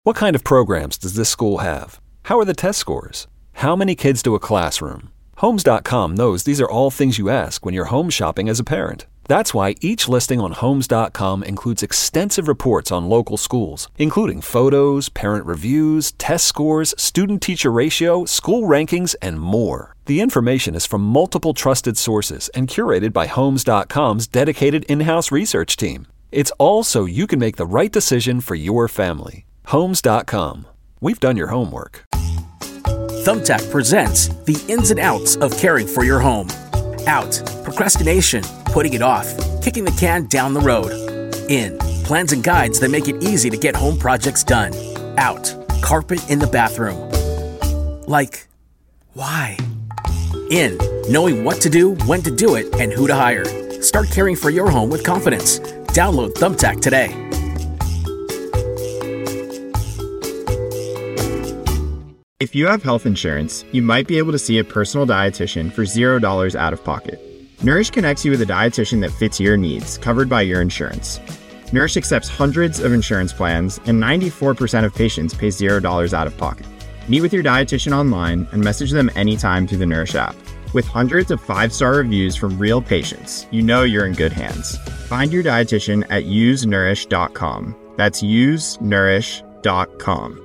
What kind of programs does this school have? How are the test scores? How many kids do a classroom? Homes.com knows these are all things you ask when you're home shopping as a parent. That's why each listing on Homes.com includes extensive reports on local schools, including photos, parent reviews, test scores, student-teacher ratio, school rankings, and more. The information is from multiple trusted sources and curated by Homes.com's dedicated in-house research team. It's all so you can make the right decision for your family. Homes.com. We've done your homework. Thumbtack presents the ins and outs of caring for your home. Out, procrastination, putting it off, kicking the can down the road. In, plans and guides that make it easy to get home projects done. Out, carpet in the bathroom. Like, why? In, knowing what to do, when to do it, and who to hire. Start caring for your home with confidence. Download Thumbtack today. If you have health insurance, you might be able to see a personal dietitian for $0 out of pocket. Nourish connects you with a dietitian that fits your needs, covered by your insurance. Nourish accepts hundreds of insurance plans, and 94% of patients pay $0 out of pocket. Meet with your dietitian online and message them anytime through the Nourish app. With hundreds of 5-star reviews from real patients, you know you're in good hands. Find your dietitian at usenourish.com. That's usenourish.com.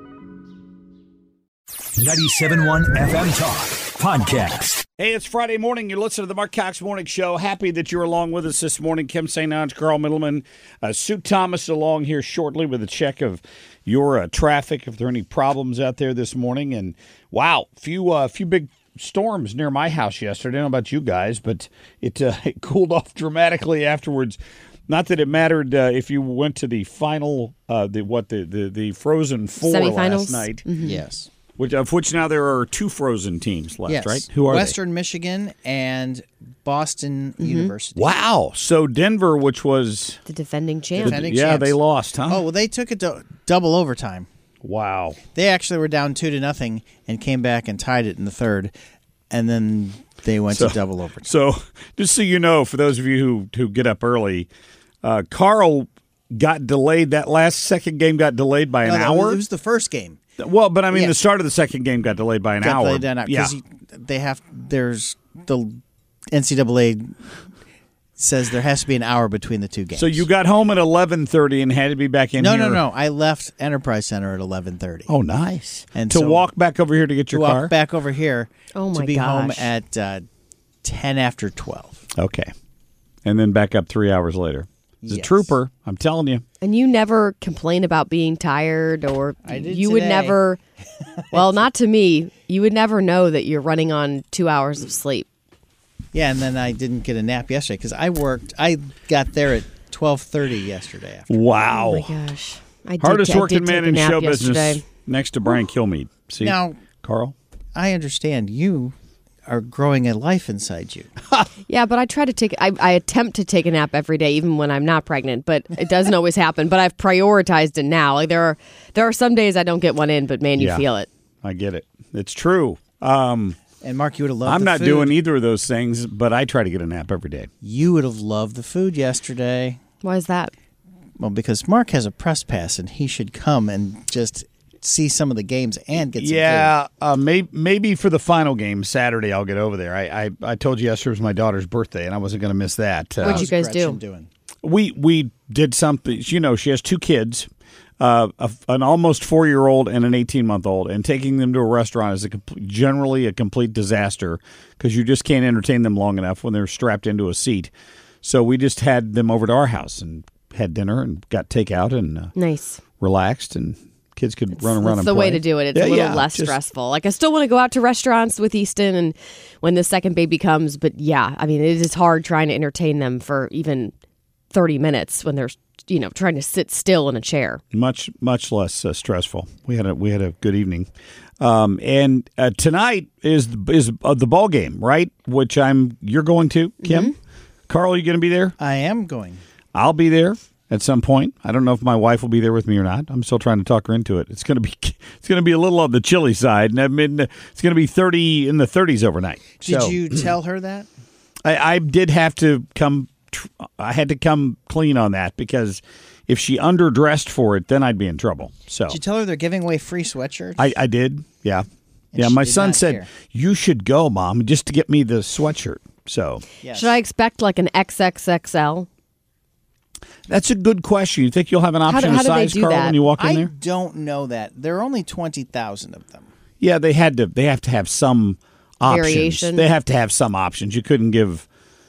97.1 FM Talk Podcast. Hey, it's Friday morning. You're listening to the Mark Cox Morning Show. Happy that you're along with us this morning. Kim St. Ange, Carl Middleman, Sue Thomas along here shortly with a check of your traffic, if there are any problems out there this morning. And, wow, few big storms near my house yesterday. I don't know about you guys, but it cooled off dramatically afterwards. Not that it mattered if you went to the final, the Frozen Four last night. Mm-hmm. Yes. Of which now there are 2 Frozen teams left, yes. right? Who are Western Michigan and Boston University. Wow. So Denver, which was the defending champ. Champs. They lost, huh? Oh, well, they took it to double overtime. Wow. They actually were down 2-0 and came back and tied it in the third, and then they went to double overtime. So just so you know, for those of you who get up early, Carl got delayed. That last second game got delayed by an hour. It was the first game. Well, but I mean, the start of the second game got delayed by an hour. Because there's the NCAA says there has to be an hour between the 2 games. So you got home at 11:30 and had to be back in here? No. I left Enterprise Center at 11:30. Oh, nice. And to walk back over here to get your car? Walk back over here to be home at 10 after 12. Okay. And then back up 3 hours later. He's a trooper, I'm telling you. And you never complain about being tired, or I did you today. would never, well, not to me, you would never know that you're running on 2 hours of sleep. Yeah, and then I didn't get a nap yesterday because I got there at 12:30 yesterday. Wow. Oh, my gosh. Hardest working man in show yesterday. business next to Brian Kilmeade. See, now, Carl? I understand you are growing a life inside you. Yeah, but I try to I attempt to take a nap every day, even when I'm not pregnant, but it doesn't always happen. But I've prioritized it now. Like there are some days I don't get one in, but man, you feel it. I get it. It's true. And Mark, you would have loved I'm the not food. doing either of those things, but I try to get a nap every day. You would have loved the food yesterday. Why is that? Well, because Mark has a press pass, and he should come and just see some of the games and get some food. Maybe for the final game Saturday I'll get over there. I told you yesterday was my daughter's birthday, and I wasn't going to miss that. What'd you guys do? We did something. You know, she has 2 kids, an almost 4-year-old and an 18-month-old, and taking them to a restaurant is generally a complete disaster because you just can't entertain them long enough when they're strapped into a seat. So we just had them over to our house and had dinner and got takeout and nice, relaxed, and kids could run around and play. That's the way to do it. It's a little less stressful. Like, I still want to go out to restaurants with Easton and when the second baby comes. But, yeah, I mean, it is hard trying to entertain them for even 30 minutes when they're, trying to sit still in a chair. Much less stressful. We had a good evening. And tonight is the ball game, right? Which you're going to, Kim? Mm-hmm. Carl, you going to be there? I am going. I'll be there at some point. I don't know if my wife will be there with me or not. I'm still trying to talk her into it. It's going to be a little on the chilly side, and I mean, it's going to be 30 in the 30s overnight. Did you tell her that? I did have to come. I had to come clean on that because if she underdressed for it, then I'd be in trouble. So Did you tell her they're giving away free sweatshirts? I did, yeah. And Yeah, she my did son not said, care. you should go, Mom, just to get me the sweatshirt. So Yes. Should I expect like an XXXL? that's a good question. You think you'll have an option how of do they size, do Carl, that? when you walk in I there? don't know that. There are only 20,000 of them. Yeah, they have to have some options. Variation. They have to have some options. You couldn't give,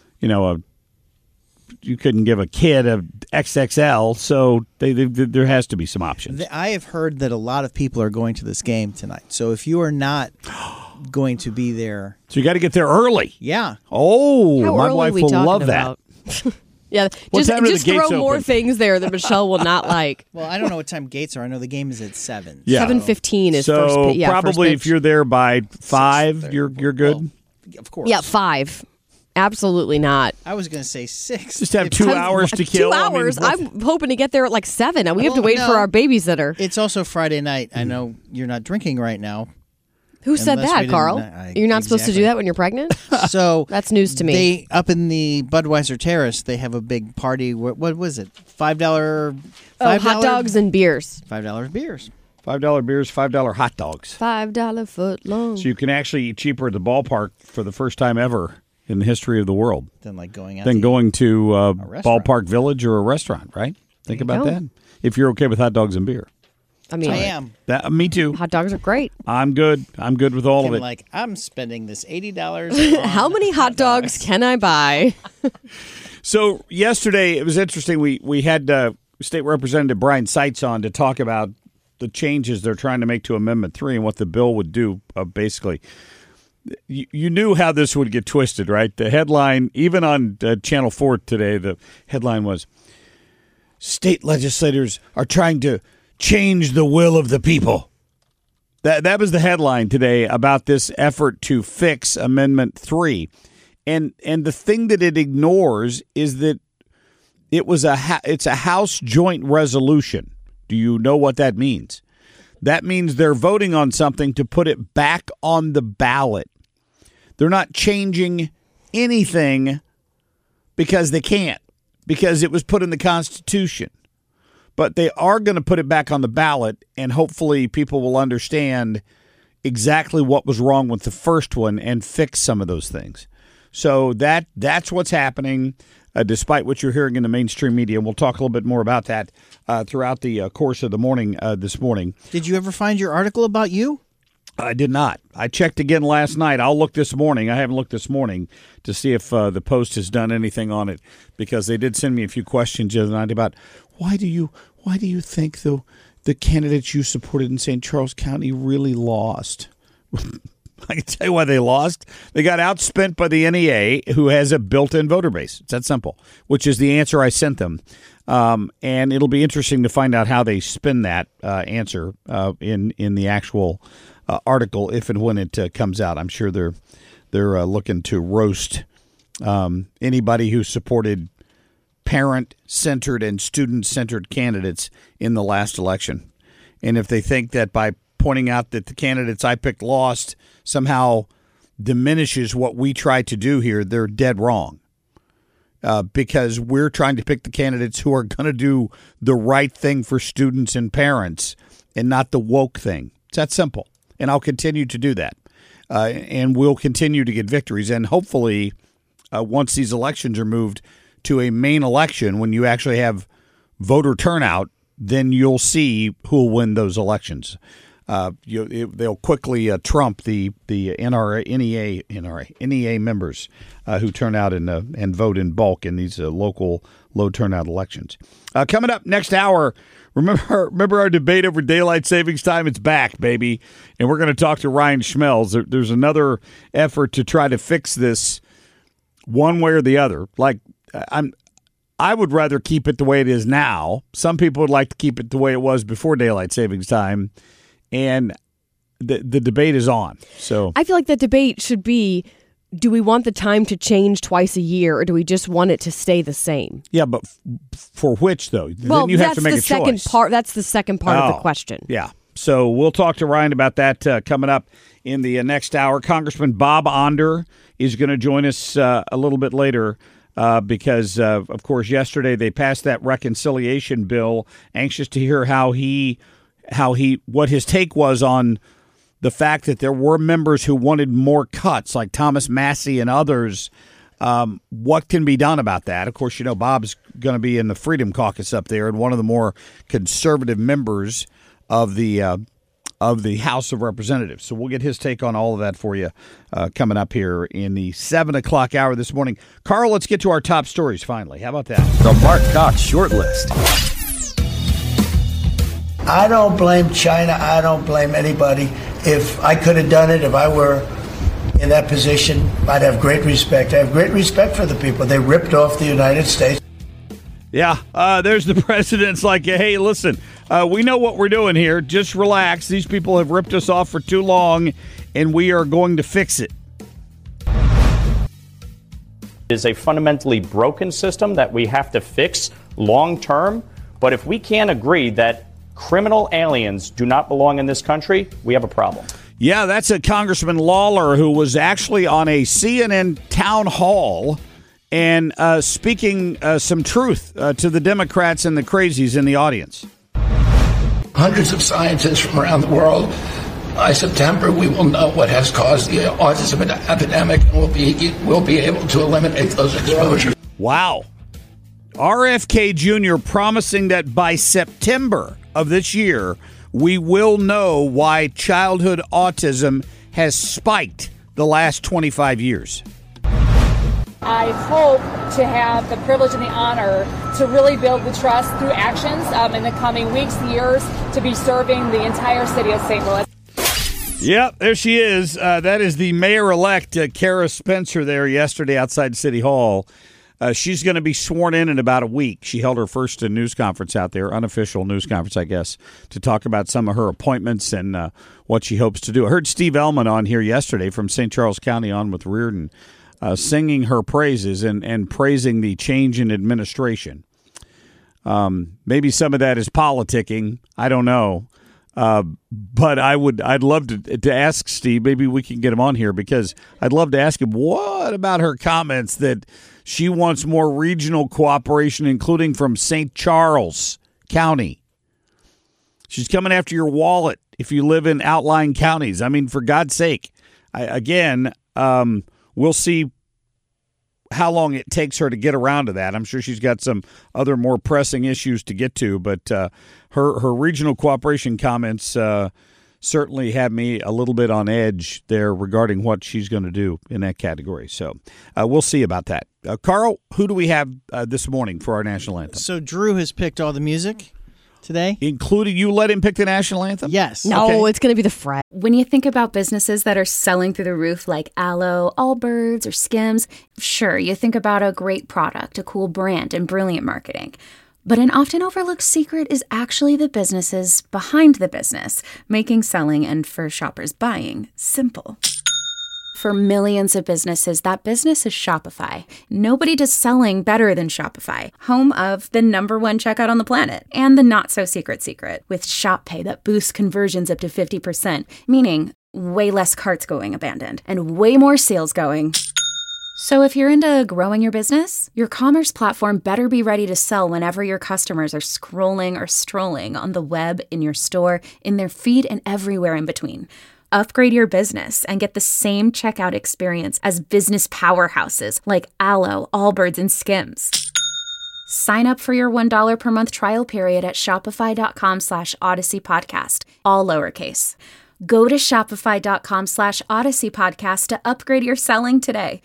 you couldn't give a kid a XXL, so there has to be some options. I have heard that a lot of people are going to this game tonight. So if you are not going to be there, So you got to get there early. yeah. Oh, How my early wife are we will talking love about? that. Yeah, What just time are the throw gates more open? things there that Michelle will not like. Well, I don't know what time gates are. I know the game is at 7. Yeah. 7:15 is So first. First probably if pitch. you're there by 5, 6:30. you're good. Well, of course. Yeah, 5. Absolutely not. I was going to say 6. Just have 2 Have- hours to 2 kill. hours. I mean, I'm hoping to get there at like 7, and we have to Well, wait no. for our babysitter. It's also Friday night. I know you're not drinking right now. Who said unless we that, didn't- Carl? I- You're not supposed to do exactly. that when you're pregnant? So That's news to me. They up in the Budweiser Terrace, they have a big party. What was it? $5 Oh, hot dogs and beers. $5 beers. $5 beers, $5 hot dogs. $5 foot long. So you can actually eat cheaper at the ballpark for the first time ever in the history of the world Then like going out. than to going to restaurant. Ballpark Village or a restaurant, right? Think about go. that. If you're okay with hot dogs and beer. I mean, I am. Me too. hot dogs are great. I'm good. I'm good with all of it. Like I'm spending this $80. How many hot dogs can I buy? So yesterday, it was interesting. We had State Representative Brian Seitz on to talk about the changes they're trying to make to Amendment 3 and what the bill would do, basically. You knew how this would get twisted, right? The headline, even on Channel 4 today, the headline was, state legislators are trying to change the will of the people. That was the headline today about this effort to fix Amendment 3. And the thing that it ignores is that it's a House joint resolution. Do you know what that means? That means they're voting on something to put it back on the ballot. They're not changing anything because they can't, because it was put in the Constitution. But they are going to put it back on the ballot, and hopefully people will understand exactly what was wrong with the first one and fix some of those things. So that's what's happening, despite what you're hearing in the mainstream media. And we'll talk a little bit more about that throughout the course of the morning this morning. Did you ever find your article about you? I did not. I checked again last night. I'll look this morning. I haven't looked this morning to see if the Post has done anything on it, because they did send me a few questions the other night about why do you think the candidates you supported in St. Charles County really lost? I can tell you why they lost. They got outspent by the NEA, who has a built-in voter base. It's that simple, which is the answer I sent them. And it'll be interesting to find out how they spin that answer in the actual article if and when it comes out. I'm sure they're looking to roast anybody who supported parent-centered and student-centered candidates in the last election. And if they think that by pointing out that the candidates I picked lost somehow diminishes what we tried to do here, they're dead wrong. Because we're trying to pick the candidates who are going to do the right thing for students and parents and not the woke thing. It's that simple. And I'll continue to do that. And we'll continue to get victories. And hopefully, once these elections are moved to a main election, when you actually have voter turnout, then you'll see who will win those elections. They'll quickly trump the NEA members who turn out and vote in bulk in these local low turnout elections. Coming up next hour, remember our debate over daylight savings time? It's back, baby, and we're going to talk to Ryan Schmelz. There's another effort to try to fix this one way or the other. Like I would rather keep it the way it is now. Some people would like to keep it the way it was before daylight savings time. And the debate is on. So I feel like the debate should be, do we want the time to change twice a year, or do we just want it to stay the same? Yeah, but for which, though? Well, then you have that's to make the a second choice. part. That's the second part of the question. Yeah. So we'll talk to Ryan about that coming up in the next hour. Congressman Bob Onder is going to join us a little bit later because, of course, yesterday they passed that reconciliation bill. Anxious to hear what his take was on the fact that there were members who wanted more cuts, like Thomas Massey and others. What can be done about that? Of course, Bob's going to be in the Freedom Caucus up there and one of the more conservative members of the House of Representatives. So we'll get his take on all of that for you coming up here in the 7 o'clock hour this morning. Carl, let's get to our top stories finally. How about that? The Mark Cox Short List. I don't blame China. I don't blame anybody. If I could have done it, if I were in that position, I'd have great respect. I have great respect for the people. They ripped off the United States. Yeah, there's the president's like, hey, listen, we know what we're doing here. Just relax. These people have ripped us off for too long, and we are going to fix it. It is a fundamentally broken system that we have to fix long term. But if we can't agree that criminal aliens do not belong in this country, we have a problem. Yeah, that's a Congressman Lawler who was actually on a CNN town hall and speaking some truth to the Democrats and the crazies in the audience. Hundreds of scientists from around the world. By September, we will know what has caused the autism epidemic, and we'll be able to eliminate those exposures. Wow. RFK Jr. promising that by September of this year, we will know why childhood autism has spiked the last 25 years. I hope to have the privilege and the honor to really build the trust through actions in the coming weeks, years, to be serving the entire city of St. Louis. Yep, there she is. That is the mayor-elect, Kara Spencer, there yesterday outside City Hall. She's going to be sworn in about a week. She held her first news conference out there, unofficial news conference, I guess, to talk about some of her appointments and what she hopes to do. I heard Steve Ellman on here yesterday from St. Charles County on with Reardon, singing her praises and praising the change in administration. Maybe some of that is politicking. I don't know. But I'd love to ask Steve, maybe we can get him on here, because I'd love to ask him, what about her comments that she wants more regional cooperation, including from St. Charles County? She's coming after your wallet if you live in outlying counties. I mean, for God's sake. We'll see how long it takes her to get around to that. I'm sure she's got some other more pressing issues to get to, but her regional cooperation comments certainly have me a little bit on edge there regarding what she's going to do in that category. So we'll see about that. Carl, who do we have this morning for our national anthem? So Drew has picked all the music today. Including, you let him pick the national anthem? Yes. No, Okay. It's going to be the Fred. When you think about businesses that are selling through the roof like Aloe, Allbirds, or Skims, sure, you think about a great product, a cool brand, and brilliant marketing. But an often overlooked secret is actually the businesses behind the business, making selling and for shoppers buying simple. For millions of businesses, that business is Shopify. Nobody does selling better than Shopify, home of the #1 checkout on the planet, and the not-so-secret secret, with Shop Pay that boosts conversions up to 50%, meaning way less carts going abandoned, and way more sales going. So if you're into growing your business, your commerce platform better be ready to sell whenever your customers are scrolling or strolling on the web, in your store, in their feed, and everywhere in between. Upgrade your business and get the same checkout experience as business powerhouses like Aloe, Allbirds, and Skims. Sign up for your $1 per month trial period at shopify.com/Odyssey Podcast, all lowercase. Go to shopify.com/Odyssey Podcast to upgrade your selling today.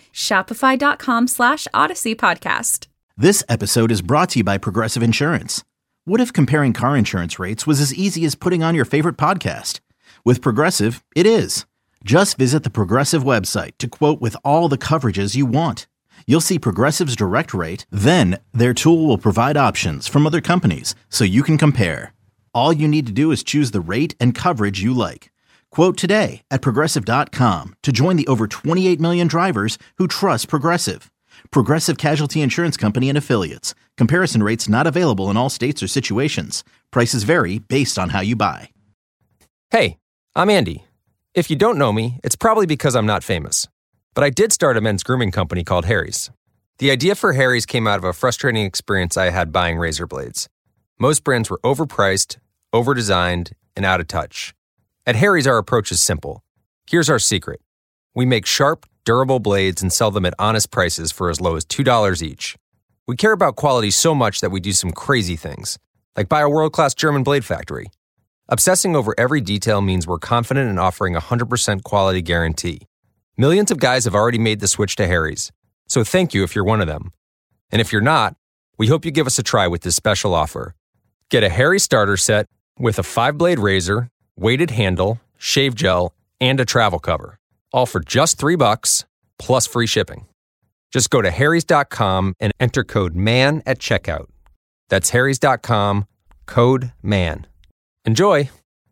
Shopify.com/Odyssey Podcast. This episode is brought to you by Progressive Insurance. What if comparing car insurance rates was as easy as putting on your favorite podcast? With Progressive, it is. Just visit the Progressive website to quote with all the coverages you want. You'll see Progressive's direct rate, then their tool will provide options from other companies so you can compare. All you need to do is choose the rate and coverage you like. Quote today at Progressive.com to join the over 28 million drivers who trust Progressive. Progressive Casualty Insurance Company and Affiliates. Comparison rates not available in all states or situations. Prices vary based on how you buy. Hey, I'm Andy. If you don't know me, it's probably because I'm not famous. But I did start a men's grooming company called Harry's. The idea for Harry's came out of a frustrating experience I had buying razor blades. Most brands were overpriced, overdesigned, and out of touch. At Harry's, our approach is simple. Here's our secret. We make sharp, durable blades and sell them at honest prices for as low as $2 each. We care about quality so much that we do some crazy things, like buy a world-class German blade factory. Obsessing over every detail means we're confident in offering a 100% quality guarantee. Millions of guys have already made the switch to Harry's, so thank you if you're one of them. And if you're not, we hope you give us a try with this special offer. Get a Harry's starter set with a 5-blade razor, weighted handle, shave gel, and a travel cover, all for just $3 plus free shipping. Just go to harrys.com and enter code MAN at checkout. That's harrys.com, code MAN. Enjoy.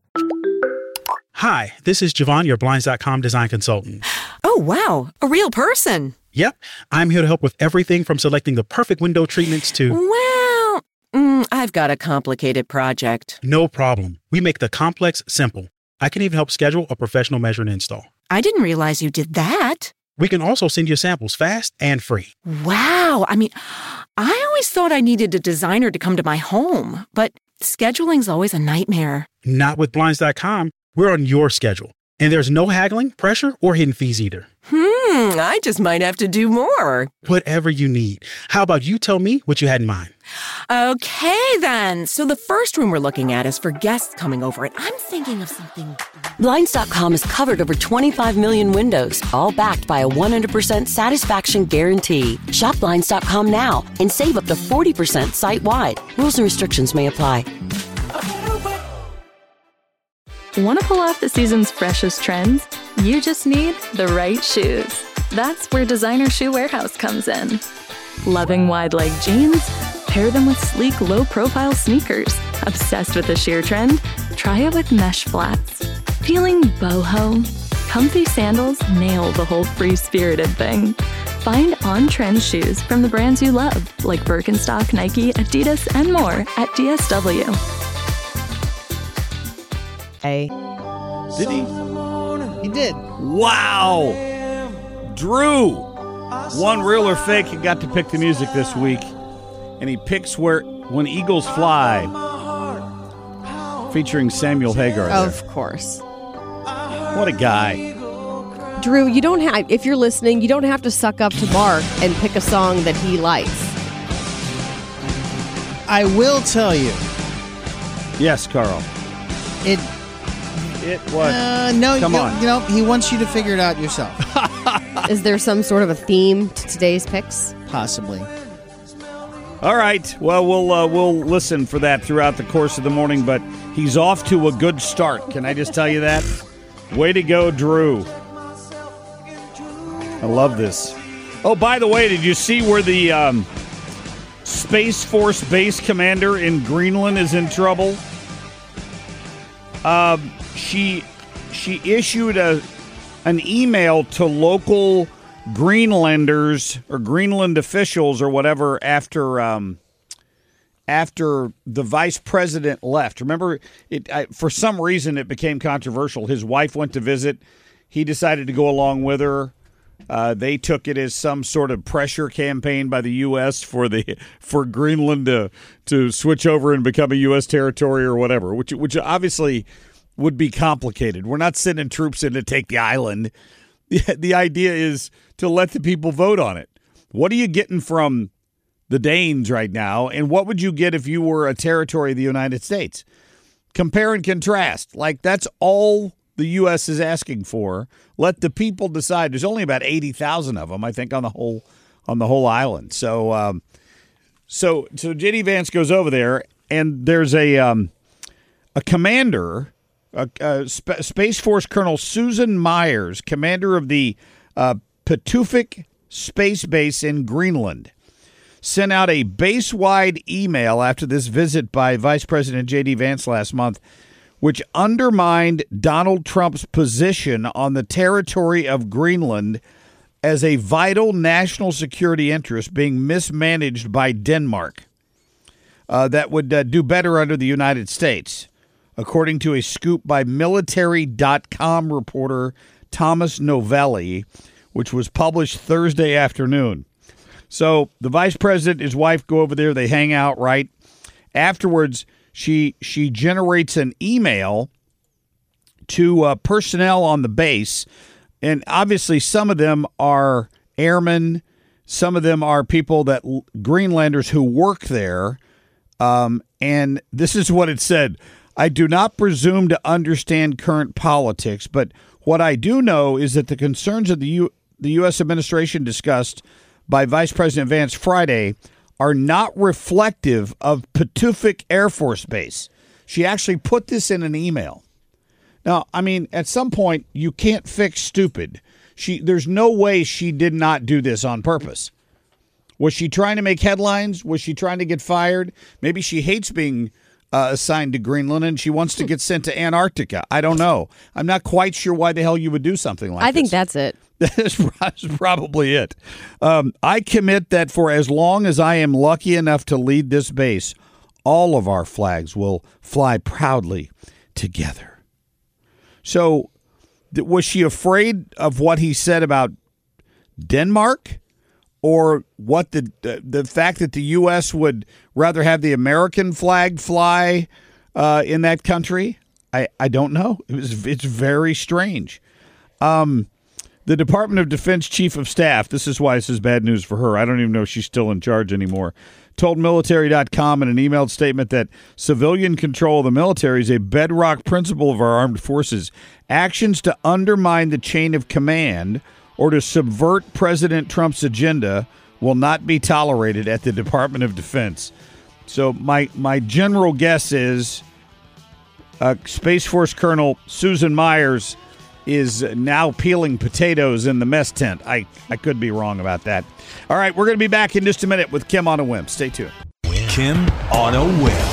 Hi, this is Javon, your Blinds.com design consultant. Oh, wow. A real person. Yep. I'm here to help with everything from selecting the perfect window treatments to... Well, I've got a complicated project. No problem. We make the complex simple. I can even help schedule a professional measure and install. I didn't realize you did that. We can also send you samples fast and free. Wow. I mean, I always thought I needed a designer to come to my home, but scheduling's always a nightmare. Not with Blinds.com. We're on your schedule. And there's no haggling, pressure, or hidden fees either. I just might have to do more. Whatever you need. How about you tell me what you had in mind? Okay, then. So the first room we're looking at is for guests coming over, and I'm thinking of something... Blinds.com has covered over 25 million windows, all backed by a 100% satisfaction guarantee. Shop Blinds.com now and save up to 40% site-wide. Rules and restrictions may apply. Want to pull off the season's freshest trends? You just need the right shoes. That's where Designer Shoe Warehouse comes in. Loving wide leg jeans? Pair them with sleek, low-profile sneakers. Obsessed with the sheer trend? Try it with mesh flats. Feeling boho? Comfy sandals nail the whole free-spirited thing. Find on-trend shoes from the brands you love, like Birkenstock, Nike, Adidas, and more at DSW. Hey. Did he? He did. Wow. Drew, one real or fake, he got to pick the music this week. And he picks When Eagles Fly, featuring Samuel Hagar there. Of course. What a guy. Drew, you don't have, if you're listening, you don't have to suck up to Mark and pick a song that he likes. I will tell you. Yes, Carl. It what? No, Come on. You know, he wants you to figure it out yourself. Is there some sort of a theme to today's picks? Possibly. All right. Well, we'll listen for that throughout the course of the morning, but he's off to a good start. Can I just tell you that? Way to go, Drew. I love this. Oh, by the way, did you see where the Space Force base commander in Greenland is in trouble? She issued an email to local Greenlanders or Greenland officials or whatever after the vice president left. Remember, for some reason it became controversial. His wife went to visit. He decided to go along with her. They took it as some sort of pressure campaign by the U.S. for Greenland to switch over and become a U.S. territory or whatever, which obviously would be complicated. We're not sending troops in to take the island. The idea is to let the people vote on it. What are you getting from the Danes right now, and what would you get if you were a territory of the United States? Compare and contrast. Like, that's all the U.S. is asking for. Let the people decide. There's only about 80,000 of them, I think, on the whole island. So J.D. Vance goes over there, and there's a commander, Space Force Colonel Susan Myers, commander of the Pituffik Space Base in Greenland, sent out a base-wide email after this visit by Vice President J.D. Vance last month, which undermined Donald Trump's position on the territory of Greenland as a vital national security interest being mismanaged by Denmark that would do better under the United States, according to a scoop by Military.com reporter Thomas Novelli, which was published Thursday afternoon. So the vice president, his wife go over there. They hang out, right? Afterwards, she generates an email to personnel on the base. And obviously some of them are airmen. Some of them are people Greenlanders who work there. And this is what it said. I do not presume to understand current politics, but what I do know is that the concerns of the U.S. administration discussed by Vice President Vance Friday are not reflective of Patuxent Air Force Base. She actually put this in an email. Now, I mean, at some point, you can't fix stupid. There's no way she did not do this on purpose. Was she trying to make headlines? Was she trying to get fired? Maybe she hates being assigned to Greenland and she wants to get sent to Antarctica. I don't know. I'm not quite sure why the hell you would do something like this. I think that's it. That's probably it. I commit that for as long as I am lucky enough to lead this base, all of our flags will fly proudly together. So was she afraid of what he said about Denmark? Or what the fact that the U.S. would rather have the American flag fly in that country? I don't know. It's very strange. The Department of Defense Chief of Staff, this is why this is bad news for her. I don't even know if she's still in charge anymore, told Military.com in an emailed statement that civilian control of the military is a bedrock principle of our armed forces. Actions to undermine the chain of command or to subvert President Trump's agenda will not be tolerated at the Department of Defense. So my general guess is Space Force Colonel Susan Myers is now peeling potatoes in the mess tent. I could be wrong about that. All right, we're going to be back in just a minute with Kim on a Whim. Stay tuned. Kim on a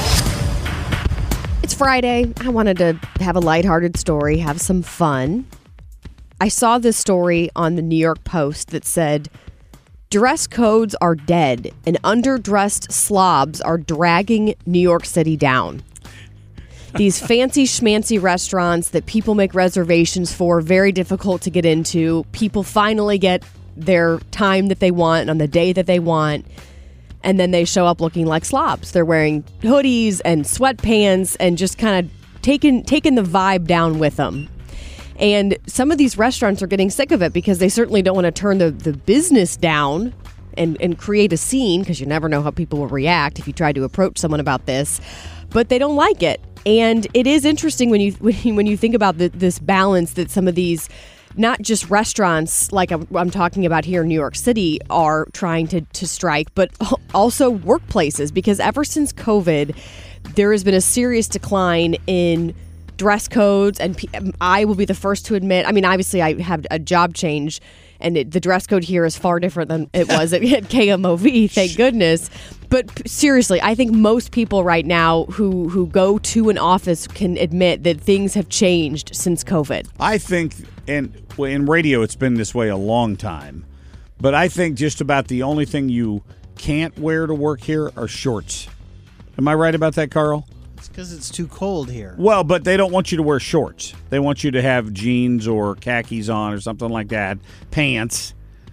Whim. It's Friday. I wanted to have a lighthearted story, have some fun. I saw this story on the New York Post that said, dress codes are dead and underdressed slobs are dragging New York City down. These fancy schmancy restaurants that people make reservations for, very difficult to get into. People finally get their time that they want on the day that they want. And then they show up looking like slobs. They're wearing hoodies and sweatpants and just kind of taking the vibe down with them. And some of these restaurants are getting sick of it because they certainly don't want to turn the business down and create a scene, because you never know how people will react if you try to approach someone about this. But they don't like it. And it is interesting when you think about this balance that some of these, not just restaurants like I'm talking about here in New York City, are trying to strike, but also workplaces. Because ever since COVID, there has been a serious decline in dress codes, and I will be the first to admit, I mean, obviously I have a job change, and the dress code here is far different than it was at KMOV, thank goodness. But seriously, I think most people right now who go to an office can admit that things have changed since COVID. I think, in radio it's been this way a long time, but I think just about the only thing you can't wear to work here are shorts. Am I right about that, Carl? Because it's too cold here. Well, but they don't want you to wear shorts. They want you to have jeans or khakis on or something like that, pants.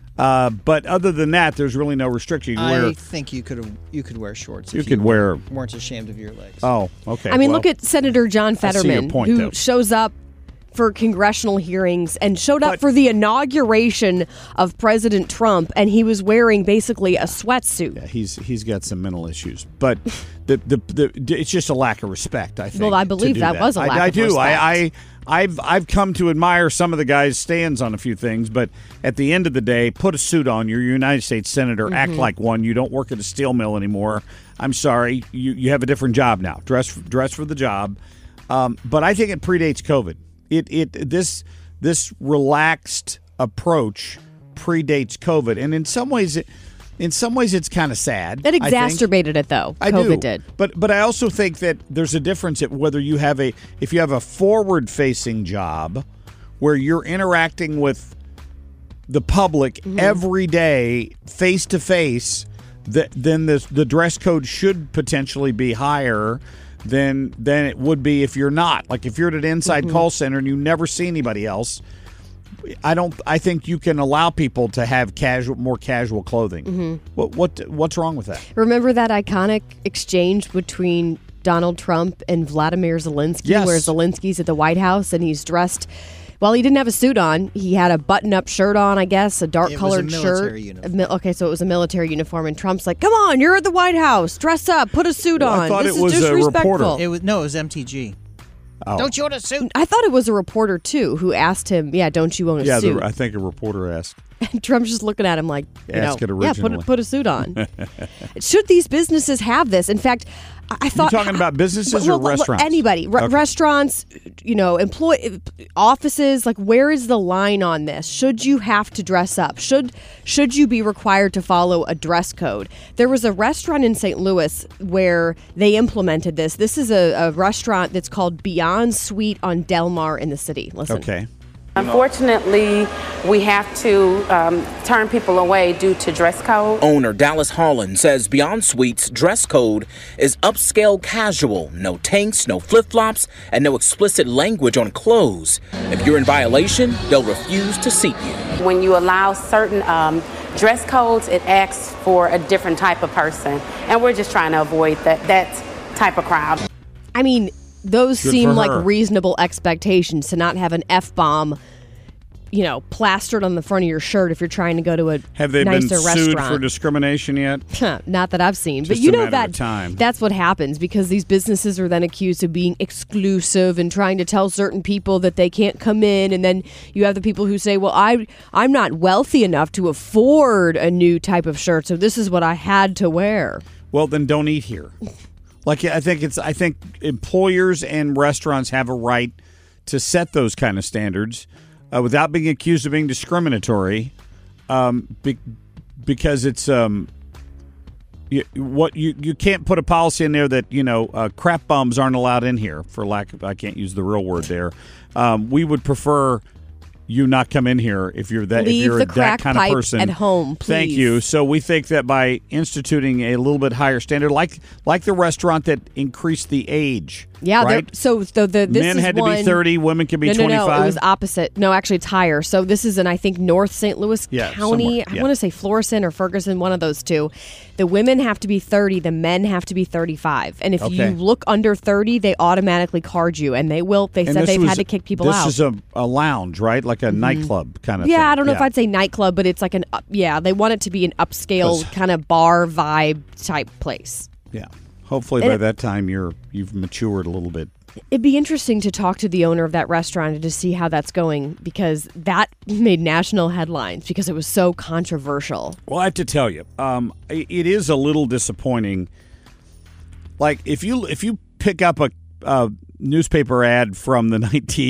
But other than that, there's really no restriction. I think you could wear shorts. You could wear. Weren't ashamed of your legs. Oh, okay. I mean, look at Senator John Fetterman, who shows up for congressional hearings and showed up for the inauguration of President Trump, and he was wearing basically a sweatsuit. Yeah, he's got some mental issues, but it's just a lack of respect, I think. Well, I believe that was a lack of respect. I've come to admire some of the guys' stands on a few things, but at the end of the day, put a suit on. You're a United States senator. Act like one. You don't work at a steel mill anymore. I'm sorry. You have a different job now. Dress for the job. But I think it predates COVID. This relaxed approach predates COVID, and in some ways it's kind of sad. It exacerbated it, though. COVID did. But I also think that there's a difference at whether you have if you have a forward-facing job where you're interacting with the public every day, face to face, then the dress code should potentially be higher than it would be if you're not. Like if you're at an inside call center and you never see anybody else, I think you can allow people to have more casual clothing. Mm-hmm. What's wrong with that? Remember that iconic exchange between Donald Trump and Vladimir Zelensky, Yes. where Zelensky's at the White House and he's dressed. Well, he didn't have a suit on. He had a button-up shirt on, I guess, a dark-colored shirt. It was a military uniform. Okay, so it was a military uniform, and Trump's like, "Come on, you're at the White House. Dress up. Put a suit on. I thought This it was is a disrespectful." reporter. It was MTG. Oh. Don't you want a suit? I thought it was a reporter, too, who asked him, don't you own a suit? I think a reporter asked. And Trump's just looking at him like, Ask it originally. put a suit on. Should these businesses have this? In fact, I thought... You talking about businesses or restaurants? Anybody. Okay. Restaurants, offices, like where is the line on this? Should you have to dress up? Should you be required to follow a dress code? There was a restaurant in St. Louis where they implemented this. This is a restaurant that's called Beyond Sweet on Del Mar in the city. Listen. Okay. Unfortunately, we have to turn people away due to dress code. Owner Dallas Holland says Beyond Sweet's dress code is upscale casual, no tanks, no flip-flops, and no explicit language on clothes. If you're in violation, they'll refuse to seat you. When you allow certain dress codes, it asks for a different type of person, and we're just trying to avoid that type of crowd. I mean, those Good seem for like her. reasonable expectations to not have an F-bomb, plastered on the front of your shirt if you're trying to go to a Have they been nicer sued restaurant. for discrimination yet? Not that I've seen. Just But you a know matter of that time. that's what happens because these businesses are then accused of being exclusive and trying to tell certain people that they can't come in. And then you have the people who say, well, I'm not wealthy enough to afford a new type of shirt, so this is what I had to wear. Well, then don't eat here. I think employers and restaurants have a right to set those kind of standards without being accused of being discriminatory, because it's you can't put a policy in there that crap bums aren't allowed in here for lack of, I can't use the real word there. We would prefer you not come in here if you're that Leave if you're the that crack kind of pipe person at home, Thank please. you. So we think that by instituting a little bit higher standard, like the restaurant that increased the age. Yeah, right? this Men is had to one, be 30, women could be no, 25. No, it was opposite. No, actually, it's higher. So this is in, I think, North St. Louis Yeah, County. somewhere, yeah. I want to say Florissant or Ferguson, one of those two. The women have to be 30, the men have to be 35. And if you look under 30, they automatically card you, and they will. They said they've had to kick people out. This is a lounge, right? Like a nightclub kind of thing. Yeah, I don't know if I'd say nightclub, but it's like they want it to be an upscale kind of bar vibe type place. Yeah. Hopefully by that time you've matured a little bit. It'd be interesting to talk to the owner of that restaurant and to see how that's going because that made national headlines because it was so controversial. Well, I have to tell you, it is a little disappointing. Like if you pick up a newspaper ad from the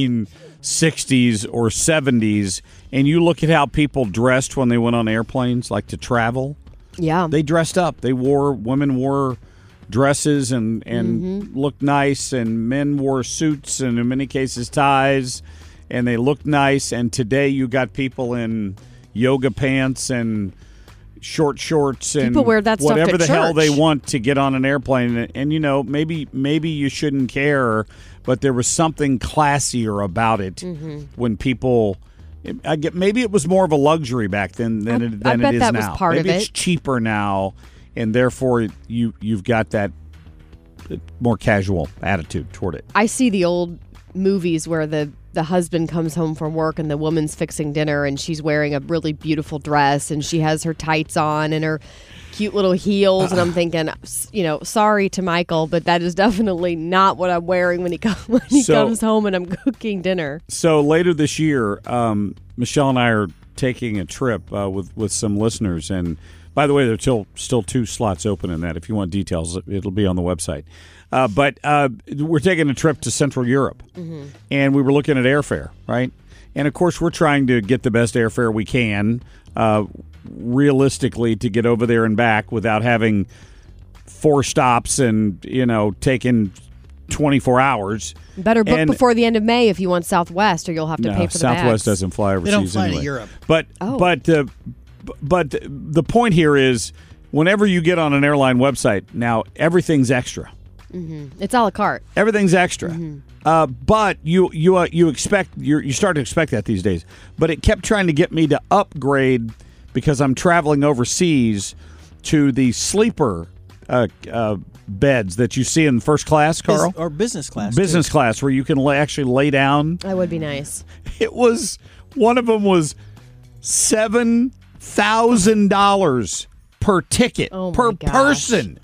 1960s or 70s and you look at how people dressed when they went on airplanes, like to travel. Yeah, they dressed up. Women wore dresses and looked nice, and men wore suits and in many cases ties, and they looked nice. And today you got people in yoga pants and short shorts and people wear that stuff whatever to the hell church. they want to get on an airplane. And maybe you shouldn't care, but there was something classier about it when people. Maybe it was more of a luxury back then than it is now. I bet that was part maybe of it's it. cheaper now, and therefore you've got that more casual attitude toward it. I see the old movies where the husband comes home from work and the woman's fixing dinner and she's wearing a really beautiful dress and she has her tights on and her cute little heels, and I'm thinking, sorry to Michael, but that is definitely not what I'm wearing when he comes home and I'm cooking dinner. So later this year, Michelle and I are taking a trip with some listeners, and by the way, there's still 2 slots open in that. If you want details, it'll be on the website. But we're taking a trip to Central Europe, and we were looking at airfare, right? And of course, we're trying to get the best airfare we can, realistically, to get over there and back without having 4 stops and taking 24 hours. Better book before the end of May if you want Southwest, or you'll have to pay for the bags. Southwest doesn't fly overseas. They don't fly anyway. to Europe. But the point here is, whenever you get on an airline website now, everything's extra. It's a la carte. Everything's extra. But you expect you start to expect that these days. But it kept trying to get me to upgrade because I'm traveling overseas to the sleeper beds that you see in first class, Carl, or business class. Business class, where you can actually lay down. That would be nice. It was one of them was $7,000 per ticket per person.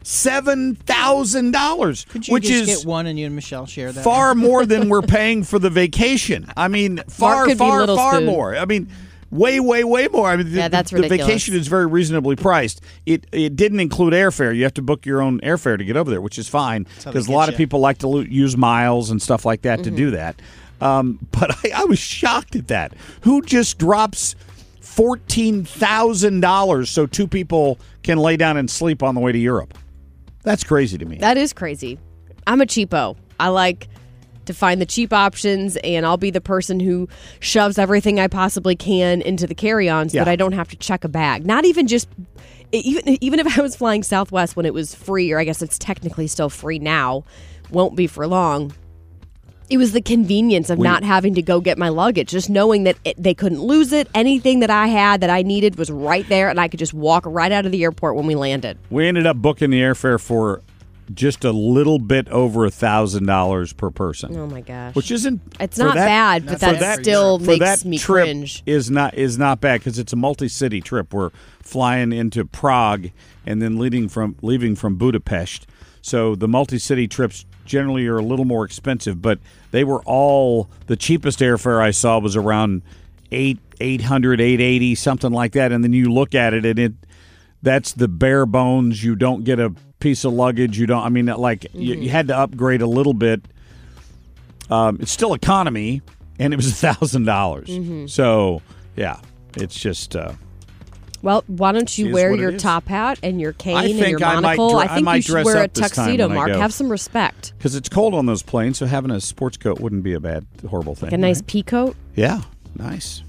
$7,000. Could you which just is get one and you and Michelle share that? far more than we're paying for the vacation. I mean, far more. I mean, way more. I mean, that's the ridiculous. vacation is very reasonably priced. It didn't include airfare. You have to book your own airfare to get over there, which is fine because a lot of people like to use miles and stuff like that to do that. But I was shocked at that. Who just drops $14,000 so two people can lay down and sleep on the way to Europe? That's crazy to me. That is crazy. I'm a cheapo. I like to find the cheap options, and I'll be the person who shoves everything I possibly can into the carry-on so that I don't have to check a bag. Not even just even if I was flying Southwest when it was free, or I guess it's technically still free now, won't be for long. It was the convenience of not having to go get my luggage, just knowing that they couldn't lose it. Anything that I had that I needed was right there, and I could just walk right out of the airport when we landed. We ended up booking the airfare for just a little bit over $1,000 per person. Oh my gosh! Which isn't it's not bad, but that still makes me cringe. Is not bad because it's a multi-city trip. We're flying into Prague and then leaving from Budapest. So the multi-city trips generally are a little more expensive, but they were all the cheapest airfare I saw was around $800, $880, something like that. And then you look at it, and that's the bare bones. You don't get a piece of luggage. You don't. I mean, you had to upgrade a little bit. It's still economy, and it was $1,000. So yeah, it's just. Well, why don't you wear your top hat and your cane and your monocle? I think you should wear a tuxedo, Mark. Have some respect. Because it's cold on those planes, so having a sports coat wouldn't be a horrible thing. Like a nice pea coat? Yeah, nice.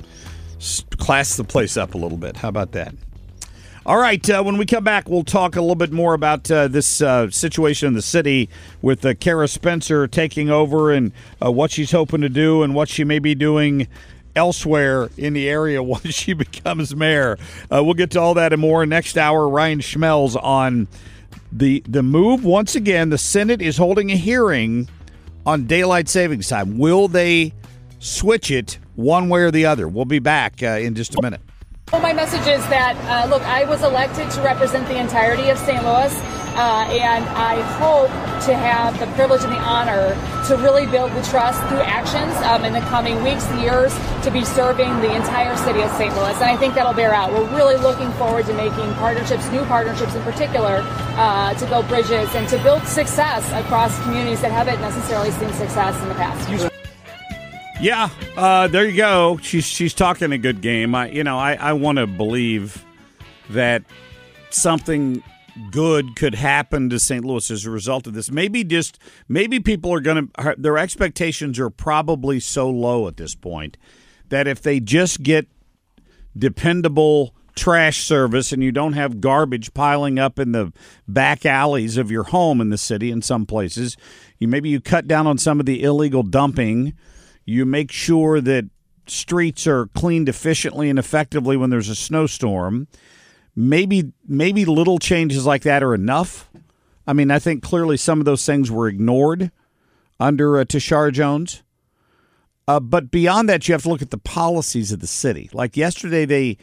Class the place up a little bit. How about that? All right, when we come back, we'll talk a little bit more about this situation in the city with Kara Spencer taking over and what she's hoping to do and what she may be doing elsewhere in the area once she becomes mayor. We'll get to all that and more next hour. Ryan Schmelz on the move. Once again, the Senate is holding a hearing on daylight savings time. Will they switch it one way or the other? We'll be back in just a minute. Well, my message is that, look, I was elected to represent the entirety of St. Louis, and I hope to have the privilege and the honor to really build the trust through actions in the coming weeks, years, to be serving the entire city of St. Louis. And I think that'll bear out. We're really looking forward to making partnerships, new partnerships in particular, to build bridges and to build success across communities that haven't necessarily seen success in the past. Yeah, there you go. She's talking a good game. I want to believe that something good could happen to St. Louis as a result of this. Maybe people are their expectations are probably so low at this point that if they just get dependable trash service and you don't have garbage piling up in the back alleys of your home in the city in some places, maybe you cut down on some of the illegal dumping. You make sure that streets are cleaned efficiently and effectively when there's a snowstorm. Maybe little changes like that are enough. I mean, I think clearly some of those things were ignored under Tashara Jones. But beyond that, you have to look at the policies of the city. Like yesterday,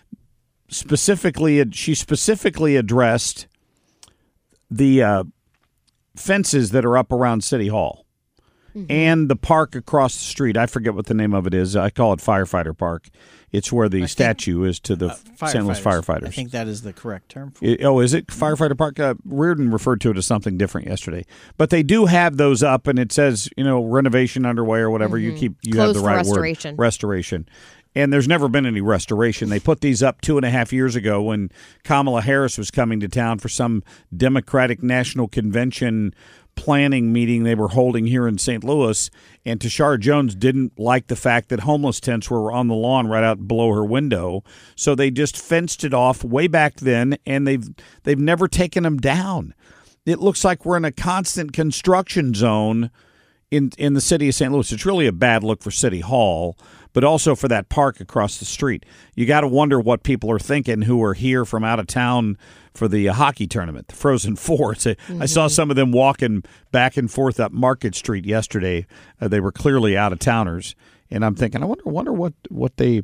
she specifically addressed the fences that are up around City Hall. And the park across the street. I forget what the name of it is. I call it Firefighter Park. It's where the statue is to the St. Louis firefighters. I think that is the correct term for it. Is it Firefighter Park? Reardon referred to it as something different yesterday. But they do have those up, and it says, renovation underway or whatever. You have the right word. Restoration. And there's never been any restoration. They put these up 2.5 years ago when Kamala Harris was coming to town for some Democratic National Convention planning meeting they were holding here in St. Louis, and Tashara Jones didn't like the fact that homeless tents were on the lawn right out below her window, so they just fenced it off way back then, and they've never taken them down. it looks like we're in a constant construction zone in the city of St. Louis. It's really a bad look for City Hall, but also for that park across the street. You got to wonder what people are thinking who are here from out of town for the hockey tournament, the Frozen Four. I saw some of them walking back and forth up Market Street yesterday. They were clearly out of towners, and I'm thinking, I wonder what they.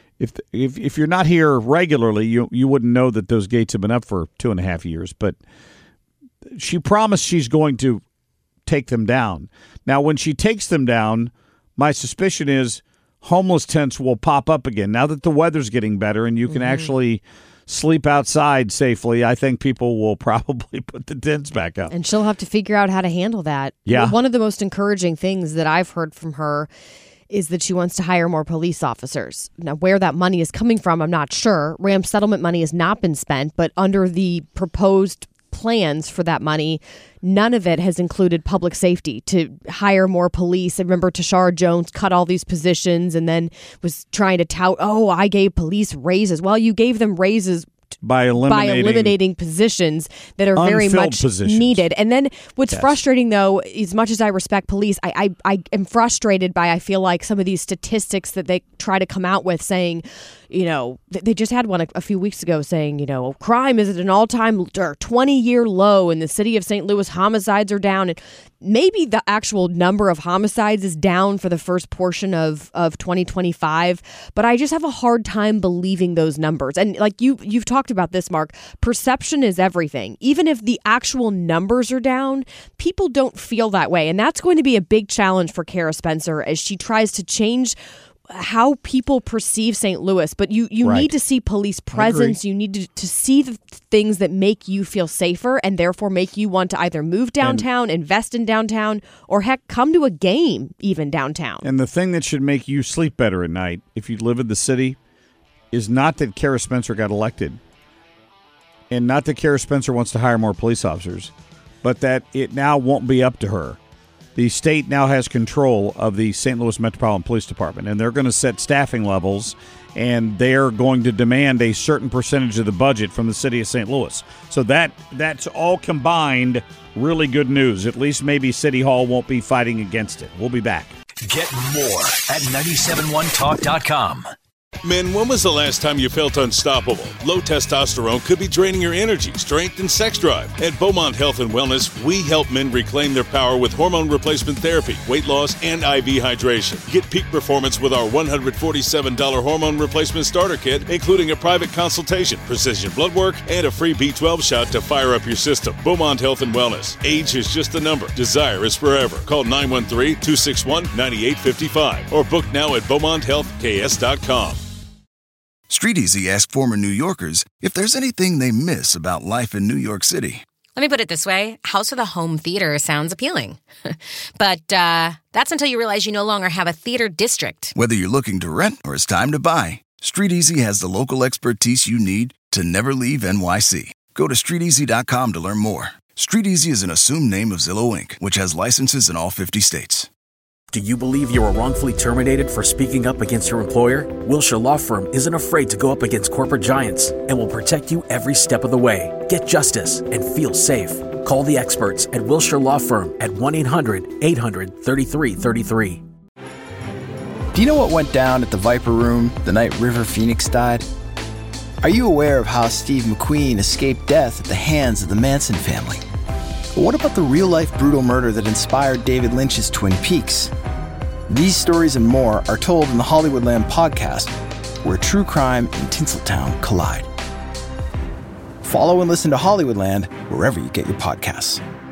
If you're not here regularly, you wouldn't know that those gates have been up for 2.5 years. But she promised she's going to take them down. Now, when she takes them down, my suspicion is homeless tents will pop up again. Now that the weather's getting better and you can actually sleep outside safely, I think people will probably put the tents back up. And she'll have to figure out how to handle that. Yeah. One of the most encouraging things that I've heard from her is that she wants to hire more police officers. Now, where that money is coming from, I'm not sure. RAM settlement money has not been spent, but under the proposed plans for that money, none of it has included public safety to hire more police. I remember Tashara Jones cut all these positions and then was trying to tout, I gave police raises. Well, you gave them raises by eliminating positions that are very much needed. And then what's frustrating, though, as much as I respect police, I am frustrated by, I feel like, some of these statistics that they try to come out with saying, they just had one a few weeks ago saying, crime is at an all-time 20-year low in the city of St. Louis. Homicides are down. And maybe the actual number of homicides is down for the first portion of 2025. But I just have a hard time believing those numbers. And like you've talked about this, Mark, perception is everything. Even if the actual numbers are down, people don't feel that way. And that's going to be a big challenge for Kara Spencer as she tries to change how people perceive St. Louis. But you need to see police presence. You need to see the things that make you feel safer and therefore make you want to either move downtown, invest in downtown, or heck, come to a game even downtown. And the thing that should make you sleep better at night, if you live in the city, is not that Kara Spencer got elected and not that Kara Spencer wants to hire more police officers, but that it now won't be up to her. The state now has control of the St. Louis Metropolitan Police Department, and they're going to set staffing levels, and they're going to demand a certain percentage of the budget from the city of St. Louis. So that's all combined really good news. At least maybe City Hall won't be fighting against it. We'll be back. Get more at 971talk.com. Men, when was the last time you felt unstoppable? Low testosterone could be draining your energy, strength, and sex drive. At Beaumont Health and Wellness, we help men reclaim their power with hormone replacement therapy, weight loss, and IV hydration. Get peak performance with our $147 hormone replacement starter kit, including a private consultation, precision blood work, and a free B12 shot to fire up your system. Beaumont Health and Wellness. Age is just a number. Desire is forever. Call 913-261-9855 or book now at BeaumontHealthKS.com. Street Easy asked former New Yorkers if there's anything they miss about life in New York City. Let me put it this way. House with a home theater sounds appealing. But that's until you realize you no longer have a theater district. Whether you're looking to rent or it's time to buy, Street Easy has the local expertise you need to never leave NYC. Go to StreetEasy.com to learn more. Street Easy is an assumed name of Zillow Inc., which has licenses in all 50 states. Do you believe you were wrongfully terminated for speaking up against your employer? Wilshire Law Firm isn't afraid to go up against corporate giants and will protect you every step of the way. Get justice and feel safe. Call the experts at Wilshire Law Firm at 1-800-800-3333. Do you know what went down at the Viper Room the night River Phoenix died? Are you aware of how Steve McQueen escaped death at the hands of the Manson family? But what about the real-life brutal murder that inspired David Lynch's Twin Peaks? These stories and more are told in the Hollywoodland podcast, where true crime and Tinseltown collide. Follow and listen to Hollywoodland wherever you get your podcasts.